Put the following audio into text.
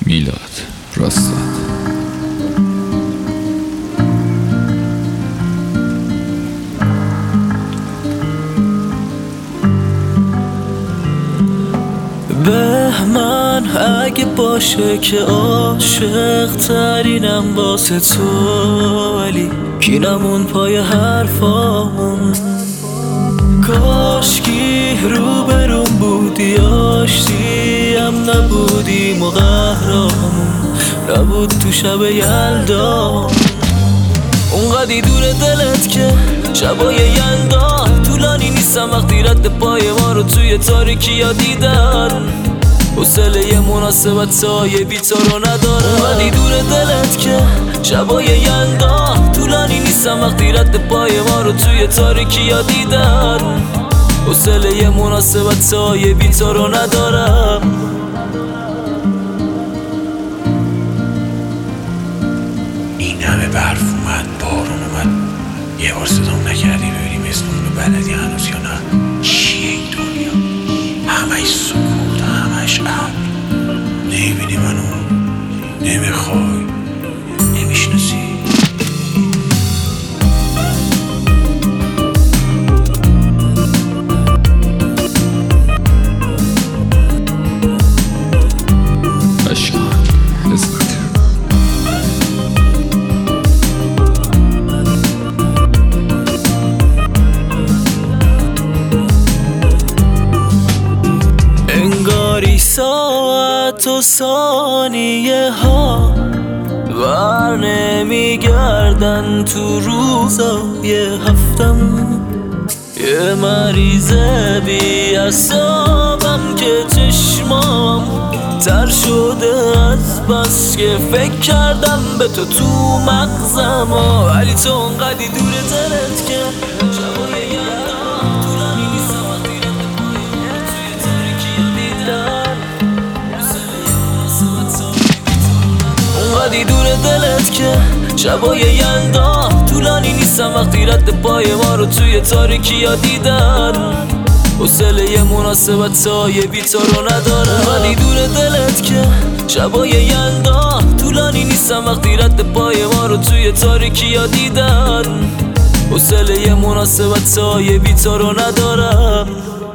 میلاد راستاد. بهمن اگه باشه که عاشق ترینم واسه تو، ولی کینمون پای حرفامون. کاشکی روبرون بودی، آشتیم نبودیم و قهرامون نبود تو شب یلدا. اونقدی دور دلت که شبای یلدا طولانی نیستم وقتی رد پای ما رو توی تاریکی ها دیدن. حوصله یه مناسبت سایه بی تو رو ندارم. اونقدی دور دلت که شبای یلدا طولانی نیستم وقتی رد پای ما رو توی تاریکی ها دیدن. حوصله یه مناسبت سایه بی تو رو ندارم. این همه برف اومد، بارون اومد، یه بار صدام نکردی ببینیم اسمون رو بلدی هنوز یا نه؟ چیه این دنیا؟ همش سکوت، همش ابر. نمیبینی منو؟ نمیخوای؟ نمیشناسی؟ انگاری ساعت و ثانیه ها ور نمیگردن تو روزای هفتم. یه مریض بی اعصابم که چشمام تر شده از بس که فکر کردم به تو مغزم. ولی تو اونقدی دور دلت که شبای یلدا طولانی نیستم وقتی رد پای ما توی تاریکی دیدن. اونقدی دور دلت که شبای یلدا طولانی نیستم وقتی رد پای ما رو توی تاریکی ها دیدن. حوصله یه مناسبت سایه بی تو رو ندارم. اونقدی دور دلت که شبای یلدا طولانی نیستم وقتی رد پای ما رو توی تاریکی ها دیدن. حوصله یه مناسبت سایه بی تو رو ندارم.